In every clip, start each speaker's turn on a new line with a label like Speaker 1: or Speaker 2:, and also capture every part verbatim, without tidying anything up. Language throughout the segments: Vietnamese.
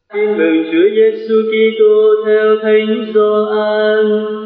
Speaker 1: Tin mừng Chúa Giêsu Kitô theo Thánh Gioan.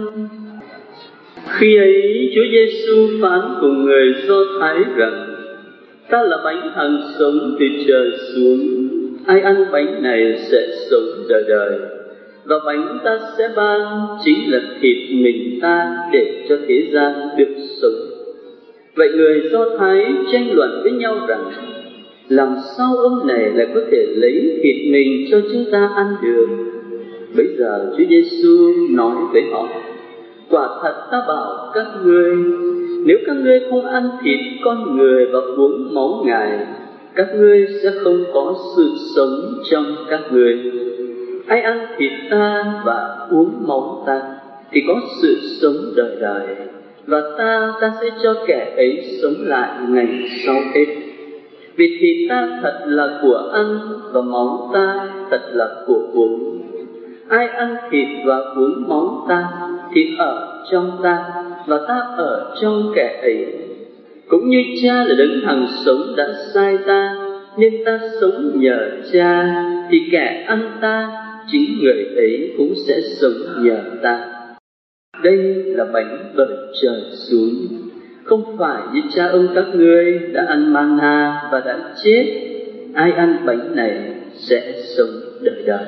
Speaker 1: Khi ấy Chúa Giêsu phán cùng người Do Thái rằng: Ta là bánh hằng sống từ trời xuống, ai ăn bánh này sẽ sống đời đời. Và bánh ta sẽ ban chính là thịt mình ta, để cho thế gian được sống. Vậy người Do Thái tranh luận với nhau rằng: làm sao ông này lại có thể lấy thịt mình cho chúng ta ăn được? Bây giờ Chúa Giêsu nói với họ: quả thật ta bảo các ngươi, nếu các ngươi không ăn thịt con người và uống máu Ngài, các ngươi sẽ không có sự sống trong các ngươi. Ai ăn thịt ta và uống máu ta thì có sự sống đời đời, và ta ta sẽ cho kẻ ấy sống lại ngày sau hết. Vì thịt ta thật là của ăn, và máu ta thật là của uống. Ai ăn thịt và uống máu ta thì ở trong ta, và ta ở trong kẻ ấy. Cũng như Cha là đấng hằng sống đã sai ta, nên ta sống nhờ Cha, thì kẻ ăn ta, chính người ấy cũng sẽ sống nhờ ta. Đây là bánh bởi trời xuống, không phải như cha ông các ngươi đã ăn manna và đã chết. Ai ăn bánh này sẽ sống đời đời.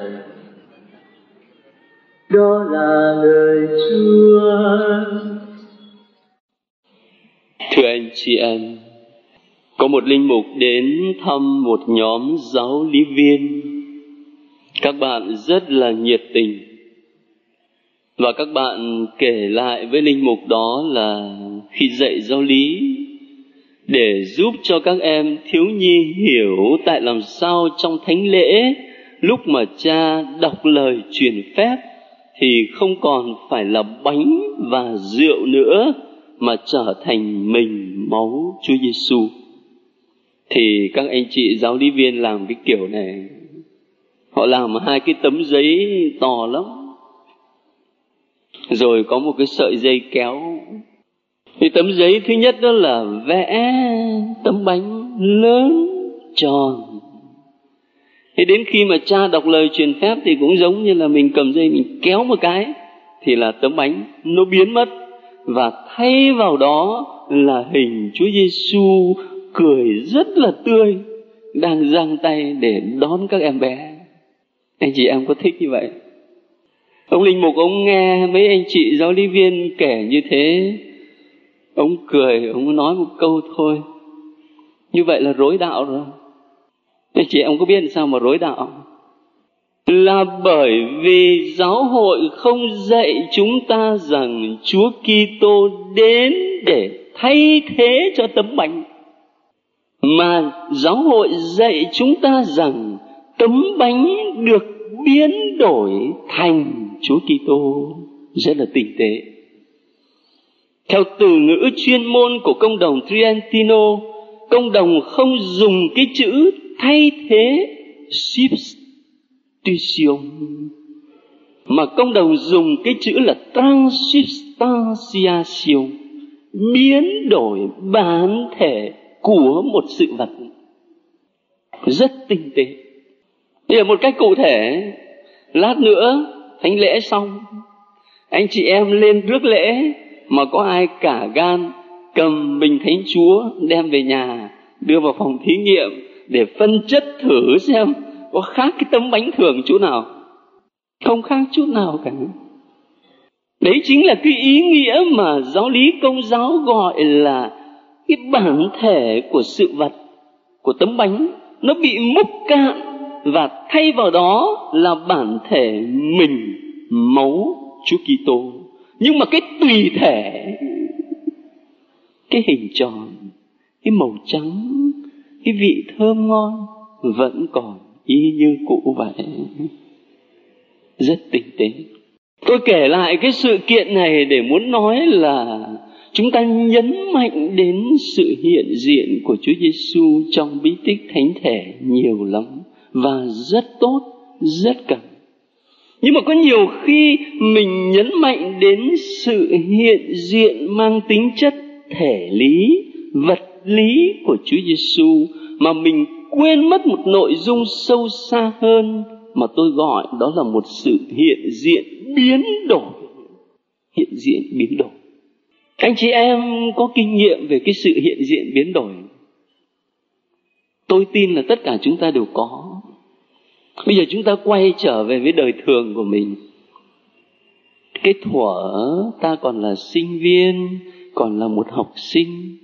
Speaker 1: Đó là lời Chúa.
Speaker 2: Thưa anh chị em, có một linh mục đến thăm một nhóm giáo lý viên. Các bạn rất là nhiệt tình, và các bạn kể lại với linh mục đó là khi dạy giáo lý, để giúp cho các em thiếu nhi hiểu tại làm sao trong thánh lễ, lúc mà cha đọc lời truyền phép thì không còn phải là bánh và rượu nữa, mà trở thành mình máu Chúa Giêsu. Thì các anh chị giáo lý viên làm cái kiểu này, họ làm hai cái tấm giấy to lắm, rồi có một cái sợi dây kéo. Thì tấm giấy thứ nhất đó là vẽ tấm bánh lớn tròn. Thế đến khi mà cha đọc lời truyền phép thì cũng giống như là mình cầm dây mình kéo một cái, thì là tấm bánh nó biến mất, và thay vào đó là hình Chúa Giêsu cười rất là tươi, đang giang tay để đón các em bé. Anh chị em có thích như vậy? Ông linh mục ông nghe mấy anh chị giáo lý viên kể như thế, ông cười, ông nói một câu thôi: như vậy là rối đạo rồi. Anh chị em có biết sao mà rối đạo? Là bởi vì giáo hội không dạy chúng ta rằng Chúa Kitô đến để thay thế cho tấm bánh, mà giáo hội dạy chúng ta rằng tấm bánh được biến đổi thành Chúa Kitô. Rất là tinh tế. Theo từ ngữ chuyên môn của công đồng Trientino, công đồng không dùng cái chữ thay thế substitution, mà công đồng dùng cái chữ là transubstantiation, biến đổi bản thể của một sự vật. Rất tinh tế. Đây là một cách cụ thể. Lát nữa thánh lễ xong, anh chị em lên rước lễ, mà có ai cả gan cầm bình thánh Chúa đem về nhà, đưa vào phòng thí nghiệm để phân chất thử xem có khác cái tấm bánh thường chỗ nào? Không khác chút nào cả. Đấy chính là cái ý nghĩa mà giáo lý Công giáo gọi là cái bản thể của sự vật, của tấm bánh, nó bị múc cạn, và thay vào đó là bản thể mình, máu Chúa Kitô. Nhưng mà cái tùy thể, cái hình tròn, cái màu trắng, cái vị thơm ngon vẫn còn y như cũ vậy. Rất tinh tế. Tôi kể lại cái sự kiện này để muốn nói là chúng ta nhấn mạnh đến sự hiện diện của Chúa Giêsu trong bí tích thánh thể nhiều lắm, và rất tốt, rất cần. Nhưng mà có nhiều khi mình nhấn mạnh đến sự hiện diện mang tính chất thể lý, vật lý của Chúa Giêsu, mà mình quên mất một nội dung sâu xa hơn mà tôi gọi đó là một sự hiện diện biến đổi. Hiện diện biến đổi. Anh chị em có kinh nghiệm về cái sự hiện diện biến đổi? Tôi tin là tất cả chúng ta đều có. Bây giờ chúng ta quay trở về với đời thường của mình. Cái thuở ta còn là sinh viên, còn là một học sinh.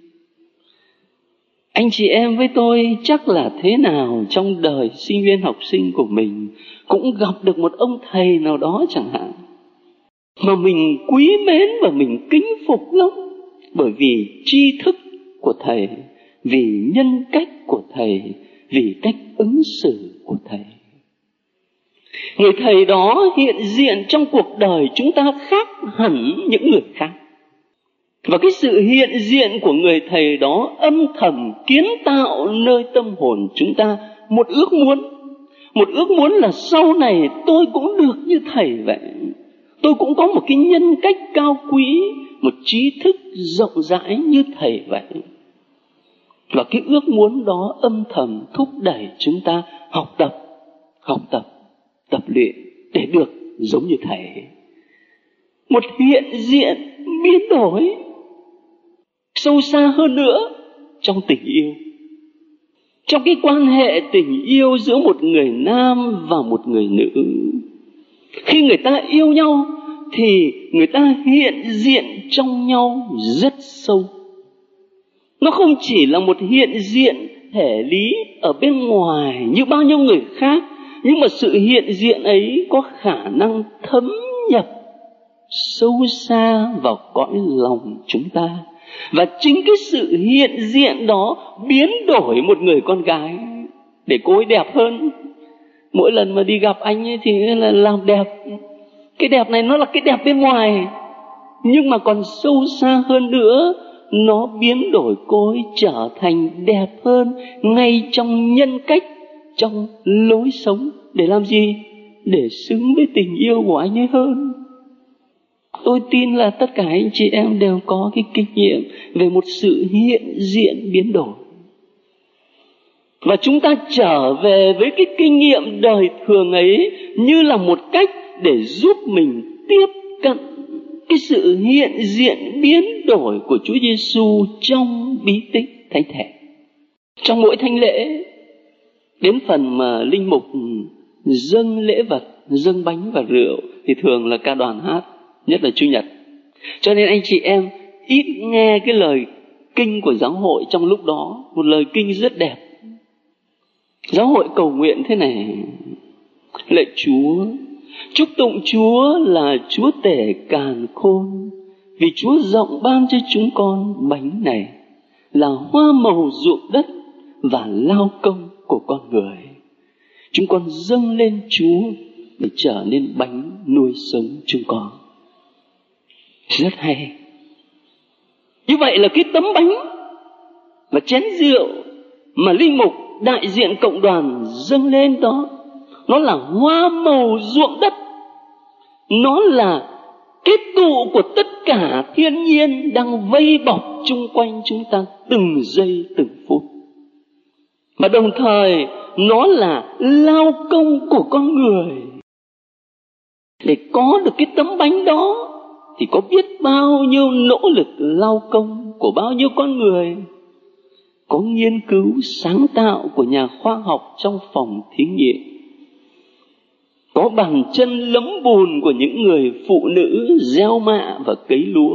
Speaker 2: Anh chị em với tôi chắc là thế nào trong đời sinh viên học sinh của mình cũng gặp được một ông thầy nào đó chẳng hạn, mà mình quý mến và mình kính phục lắm. Bởi vì tri thức của thầy, vì nhân cách của thầy, vì cách ứng xử của thầy. Người thầy đó hiện diện trong cuộc đời chúng ta khác hẳn những người khác. Và cái sự hiện diện của người thầy đó âm thầm kiến tạo nơi tâm hồn chúng ta một ước muốn. Một ước muốn là sau này tôi cũng được như thầy vậy. Tôi cũng có một cái nhân cách cao quý, một trí thức rộng rãi như thầy vậy. Và cái ước muốn đó âm thầm thúc đẩy chúng ta học tập, học tập, tập luyện để được giống như thầy. Một hiện diện biến đổi sâu xa hơn nữa trong tình yêu. Trong cái quan hệ tình yêu giữa một người nam và một người nữ, khi người ta yêu nhau thì người ta hiện diện trong nhau rất sâu. Nó không chỉ là một hiện diện thể lý ở bên ngoài như bao nhiêu người khác, nhưng mà sự hiện diện ấy có khả năng thấm nhập sâu xa vào cõi lòng chúng ta. Và chính cái sự hiện diện đó biến đổi một người con gái để cô ấy đẹp hơn. Mỗi lần mà đi gặp anh ấy thì là làm đẹp. Cái đẹp này nó là cái đẹp bên ngoài, nhưng mà còn sâu xa hơn nữa, nó biến đổi cô ấy trở thành đẹp hơn ngay trong nhân cách, trong lối sống. Để làm gì? Để xứng với tình yêu của anh ấy hơn. Tôi tin là tất cả anh chị em đều có cái kinh nghiệm về một sự hiện diện biến đổi. Và chúng ta trở về với cái kinh nghiệm đời thường ấy như là một cách để giúp mình tiếp cận cái sự hiện diện biến đổi của Chúa Giêsu trong bí tích thánh thể. Trong mỗi thánh lễ, đến phần mà linh mục dâng lễ vật, dâng bánh và rượu thì thường là ca đoàn hát, nhất là Chủ nhật. Cho nên anh chị em ít nghe cái lời kinh của giáo hội trong lúc đó. Một lời kinh rất đẹp. Giáo hội cầu nguyện thế này: lạy Chúa, chúc tụng Chúa là Chúa tể càn khôn, vì Chúa rộng ban cho chúng con bánh này, là hoa màu ruộng đất và lao công của con người. Chúng con dâng lên Chúa để trở nên bánh nuôi sống chúng con. Rất hay. Như vậy là cái tấm bánh và chén rượu mà linh mục đại diện cộng đoàn dâng lên đó, nó là hoa màu ruộng đất. Nó là kết tụ của tất cả thiên nhiên đang vây bọc chung quanh chúng ta từng giây từng phút. Mà đồng thời nó là lao công của con người. Để có được cái tấm bánh đó thì có biết bao nhiêu nỗ lực lao công của bao nhiêu con người. Có nghiên cứu sáng tạo của nhà khoa học trong phòng thí nghiệm. Có bàn chân lấm bùn của những người phụ nữ gieo mạ và cấy lúa.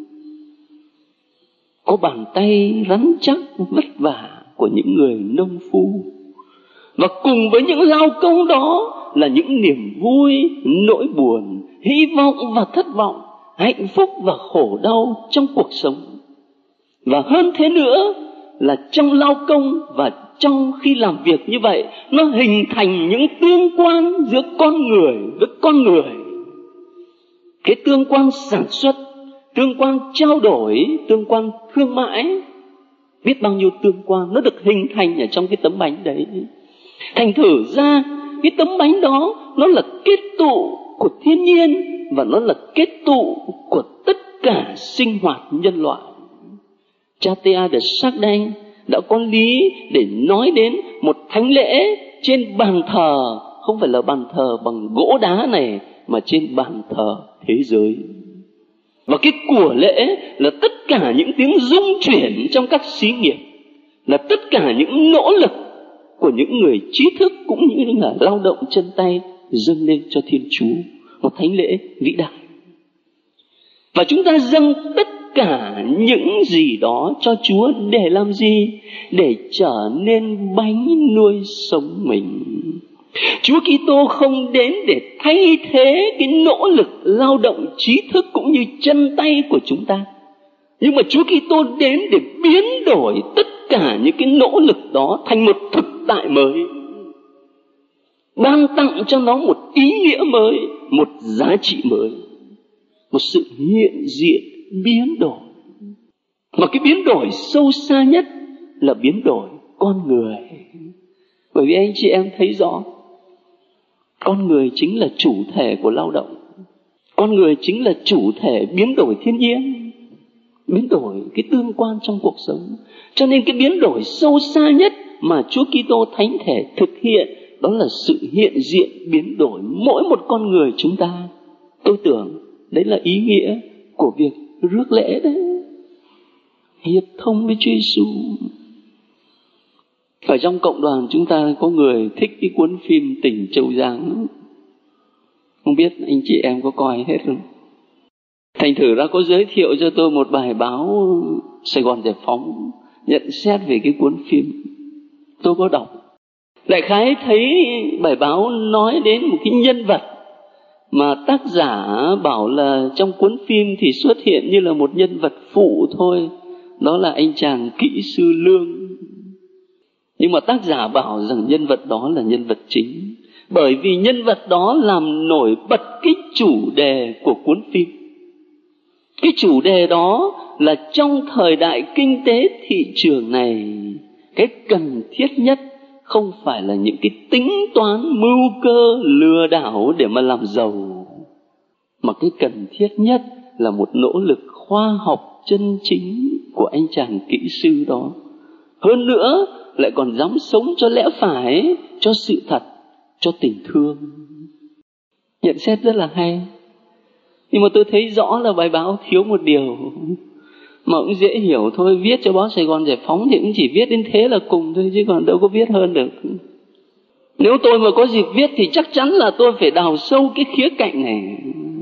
Speaker 2: Có bàn tay rắn chắc vất vả của những người nông phu. Và cùng với những lao công đó là những niềm vui, nỗi buồn, hy vọng và thất vọng, hạnh phúc và khổ đau trong cuộc sống. Và hơn thế nữa là trong lao công và trong khi làm việc như vậy, nó hình thành những tương quan giữa con người với con người. Cái tương quan sản xuất, tương quan trao đổi, tương quan thương mại, biết bao nhiêu tương quan nó được hình thành ở trong cái tấm bánh đấy. Thành thử ra cái tấm bánh đó nó là kết tụ của thiên nhiên và nó là kết tụ của tất cả sinh hoạt nhân loại. Cha Tea de Chardin đã có lý để nói đến một thánh lễ trên bàn thờ không phải là bàn thờ bằng gỗ đá này, mà trên bàn thờ thế giới. Và cái của lễ là tất cả những tiếng rung chuyển trong các xí nghiệp, là tất cả những nỗ lực của những người trí thức cũng như là lao động chân tay dâng lên cho Thiên Chúa, một thánh lễ vĩ đại. Và chúng ta dâng tất cả những gì đó cho Chúa để làm gì? Để trở nên bánh nuôi sống mình. Chúa Kitô không đến để thay thế cái nỗ lực lao động trí thức cũng như chân tay của chúng ta, nhưng mà Chúa Kitô đến để biến đổi tất cả những cái nỗ lực đó thành một thực tại mới, ban tặng cho nó một ý nghĩa mới, một giá trị mới, một sự hiện diện biến đổi. Mà cái biến đổi sâu xa nhất là biến đổi con người. Bởi vì anh chị em thấy rõ, con người chính là chủ thể của lao động, con người chính là chủ thể biến đổi thiên nhiên, biến đổi cái tương quan trong cuộc sống. Cho nên cái biến đổi sâu xa nhất mà Chúa Kitô thánh thể thực hiện, đó là sự hiện diện biến đổi mỗi một con người chúng ta. Tôi tưởng đấy là ý nghĩa của việc rước lễ đấy, hiệp thông với Chúa Giêsu. Ở trong cộng đoàn chúng ta có người thích cái cuốn phim Tình Châu Giang, không biết anh chị em có coi hết không? Thành thử ra có giới thiệu cho tôi một bài báo Sài Gòn Giải Phóng nhận xét về cái cuốn phim. Tôi có đọc, đại khái thấy bài báo nói đến một cái nhân vật mà tác giả bảo là trong cuốn phim thì xuất hiện như là một nhân vật phụ thôi, đó là anh chàng kỹ sư Lương. Nhưng mà tác giả bảo rằng nhân vật đó là nhân vật chính, bởi vì nhân vật đó làm nổi bật cái chủ đề của cuốn phim. Cái chủ đề đó là trong thời đại kinh tế thị trường này, cái cần thiết nhất không phải là những cái tính toán mưu cơ lừa đảo để mà làm giàu, mà cái cần thiết nhất là một nỗ lực khoa học chân chính của anh chàng kỹ sư đó. Hơn nữa lại còn dám sống cho lẽ phải, cho sự thật, cho tình thương. Nhận xét rất là hay. Nhưng mà tôi thấy rõ là bài báo thiếu một điều mà cũng dễ hiểu thôi. Viết cho báo Sài Gòn Giải Phóng thì cũng chỉ viết đến thế là cùng thôi, chứ còn đâu có viết hơn được. Nếu tôi mà có dịp viết thì chắc chắn là tôi phải đào sâu cái khía cạnh này.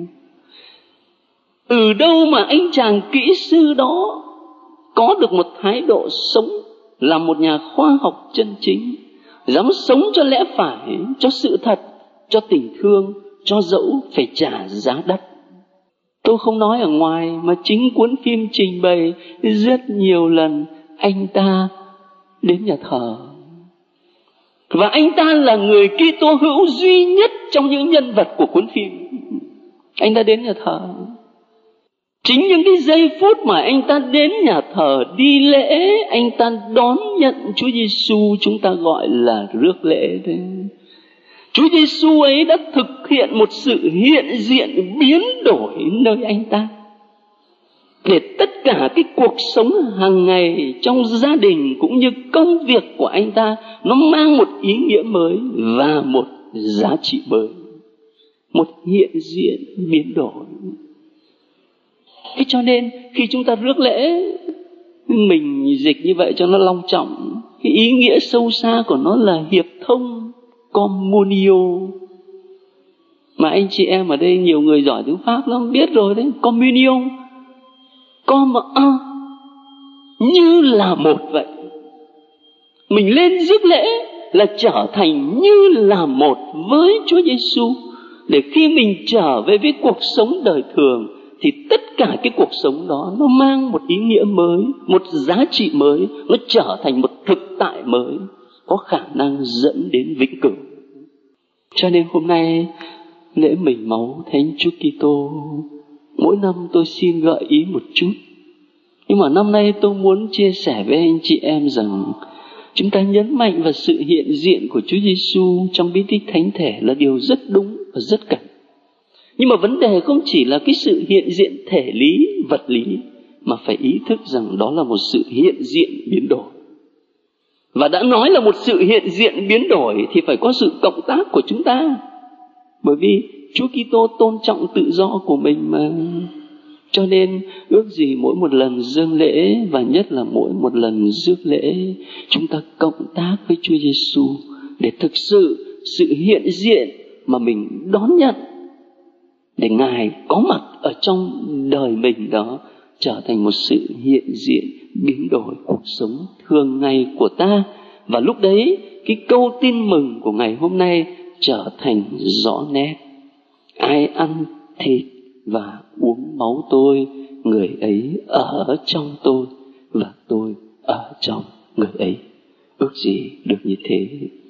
Speaker 2: Từ đâu mà anh chàng kỹ sư đó có được một thái độ sống là một nhà khoa học chân chính, dám sống cho lẽ phải, cho sự thật, cho tình thương, cho dẫu phải trả giá đắt. Tôi không nói ở ngoài, mà chính cuốn phim trình bày rất nhiều lần anh ta đến nhà thờ. Và anh ta là người Kitô hữu duy nhất trong những nhân vật của cuốn phim. Anh ta đến nhà thờ. Chính những cái giây phút mà anh ta đến nhà thờ đi lễ, anh ta đón nhận Chúa Giêsu, chúng ta gọi là rước lễ đấy. Chúa Giêsu ấy đã thực hiện một sự hiện diện biến đổi nơi anh ta, để tất cả cái cuộc sống hàng ngày trong gia đình cũng như công việc của anh ta nó mang một ý nghĩa mới và một giá trị mới, một hiện diện biến đổi. Thế cho nên khi chúng ta rước lễ, mình dịch như vậy cho nó long trọng, cái ý nghĩa sâu xa của nó là hiệp thông, communio. Mà anh chị em ở đây nhiều người giỏi tiếng Pháp nó biết rồi đấy. Communion, comme un, như là một vậy. Mình lên rước lễ là trở thành như là một với Chúa Giêsu, để khi mình trở về với cuộc sống đời thường thì tất cả cái cuộc sống đó nó mang một ý nghĩa mới, một giá trị mới, nó trở thành một thực tại mới, có khả năng dẫn đến vĩnh cửu. Cho nên hôm nay lễ mình máu Thánh Chúa Kitô, mỗi năm tôi xin gợi ý một chút. Nhưng mà năm nay tôi muốn chia sẻ với anh chị em rằng chúng ta nhấn mạnh vào sự hiện diện của Chúa Giêsu trong bí tích thánh thể là điều rất đúng và rất cần. Nhưng mà vấn đề không chỉ là cái sự hiện diện thể lý, vật lý, mà phải ý thức rằng đó là một sự hiện diện biến đổi. Và đã nói là một sự hiện diện biến đổi thì phải có sự cộng tác của chúng ta. Bởi vì Chúa Kitô tôn trọng tự do của mình mà. Cho nên ước gì mỗi một lần dâng lễ, và nhất là mỗi một lần rước lễ, chúng ta cộng tác với Chúa Giêsu để thực sự sự hiện diện mà mình đón nhận, để Ngài có mặt ở trong đời mình đó trở thành một sự hiện diện biến đổi cuộc sống thường ngày của ta. Và lúc đấy cái câu tin mừng của ngày hôm nay trở thành rõ nét. Ai ăn thịt và uống máu tôi, người ấy ở trong tôi và tôi ở trong người ấy. Ước gì được như thế.